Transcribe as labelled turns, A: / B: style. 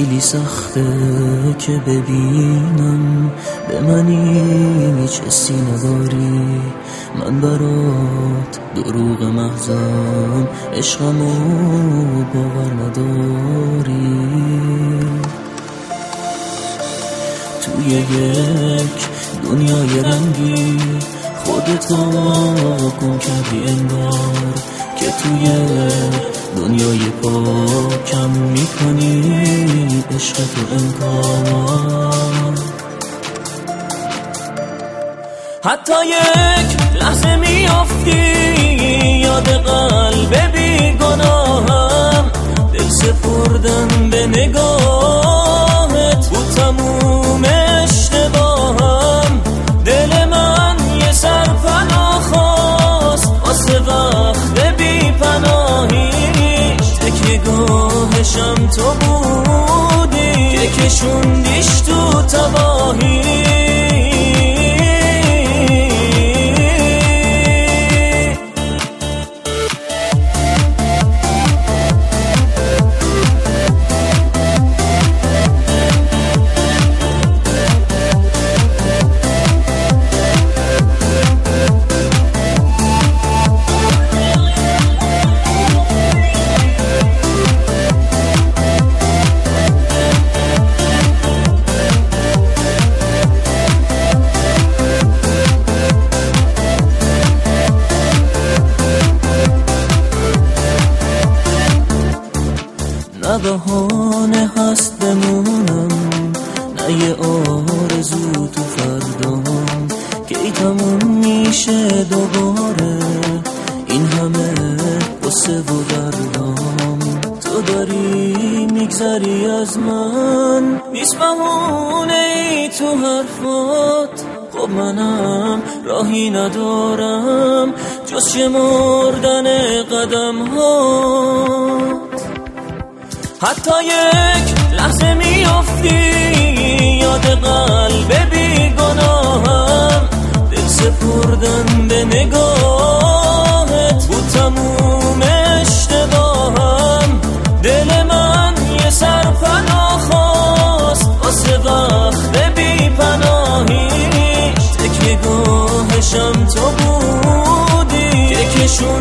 A: خیلی سخته که ببینم به منی چه سینه داری. من برات دروغ محضم، عشقمو باور نداری. توی یک دنیای رنگی خودتو گم کردی انگار که توی دنیای پاکم میکنی عشقتو انکار. حتی یک لحظه میافتی یاد قلب بیگناهم، دل سپردم به نگاهت بود تموم اشتباهم. دل من یه سرپناه خواست واسه وقت بی پناهیش، تکیه‌گاهشم تو بودی که کشوندیش تو تباهی. نه بهانه هست بمونم، نه یه آرزو تو فردام که ای تموم میشه دوباره این همه قصه و دردام. تو داری میگذری از من، نیست بهونه ای تو حرفات. خب منم راهی ندارم جز شمردن قدم ها. حتی یک لحظه میافتی یاد قلب بیگناهم، دل سپردم به نگاهت بود تموم اشتباهم. دل من یه سرپناه خواست واسه وقت بی پناهیش، تکیه‌گاهشم تو بودی که کشون